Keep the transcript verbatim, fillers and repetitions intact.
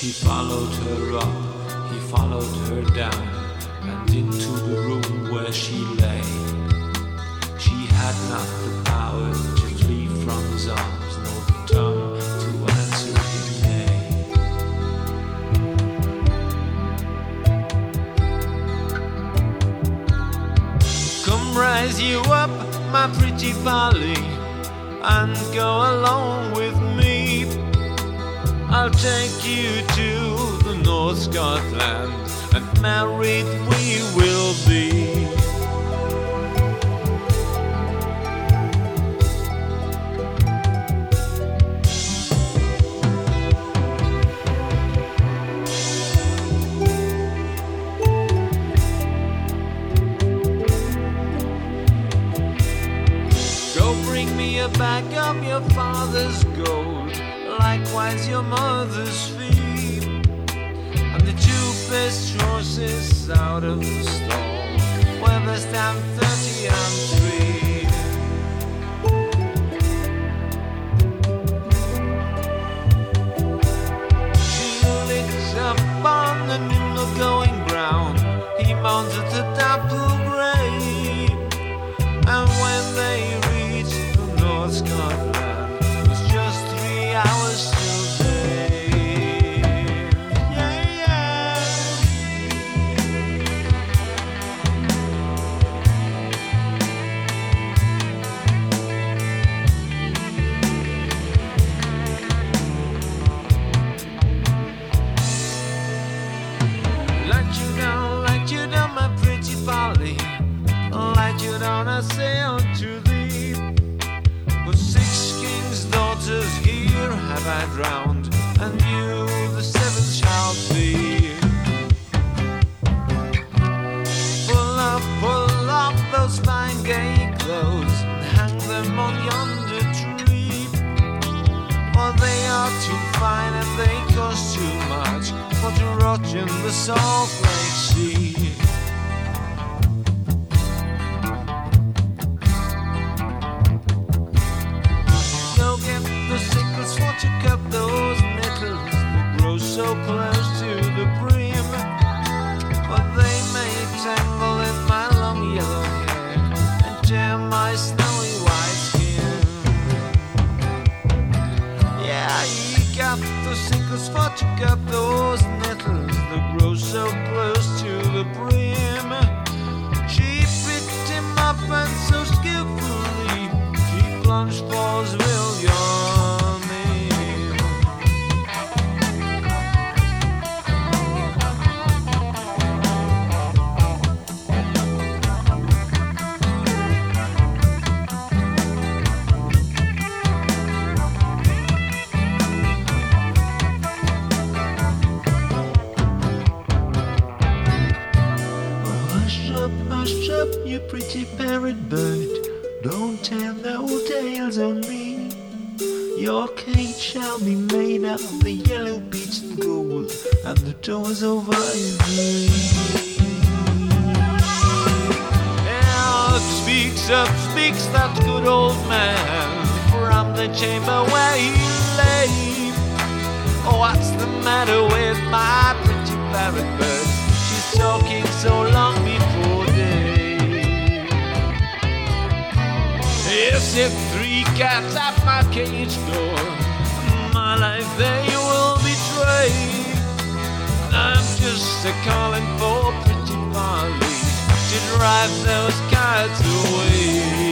He followed her up, he followed her down, and into the room where she lay. She had not the power to flee from his arms, nor the tongue to answer him nay. Come rise you up, my pretty Polly, and go along with me. I'll take you to the North Scotland, and married we will be. Go bring me a bag of your father's gold, likewise your mother's fee, and the two best horses out of the stall, where they stand thirty and three. She licks up on the nimble going brown, he mounts at the dapple grey, and when they reach the North Scotland, it's just three hours till day. Yeah, yeah. Light you down, light you down, my pretty Polly, light you down, I sail to thee. But six kings' daughters here have I drowned, and you the seventh shall be. Pull up, pull up those fine gay clothes, and hang them on yonder tree, for they are too fine and they cost too much for to rot in the Salt Lake Sea. To cut those nettles that grow so close to the brim, but they may tangle in my long yellow hair and tear my snowy white skin. Yeah, you got the sickles for to cut those nettles that grow so close to the brim. She picked him up and so skillfully she plunged for William. Hush up, you pretty parrot bird, don't tell no tales on me. Your cage shall be made out of the yellow beech and gold, and the doors of ivory. Now speaks up, speaks that good old man from the chamber where he lay. Oh, what's the matter with my pretty parrot bird? She's talking so long before day. Yes, if three cats at my cage door, my life they will betray. I'm just a calling for pretty Polly to drive those cats away.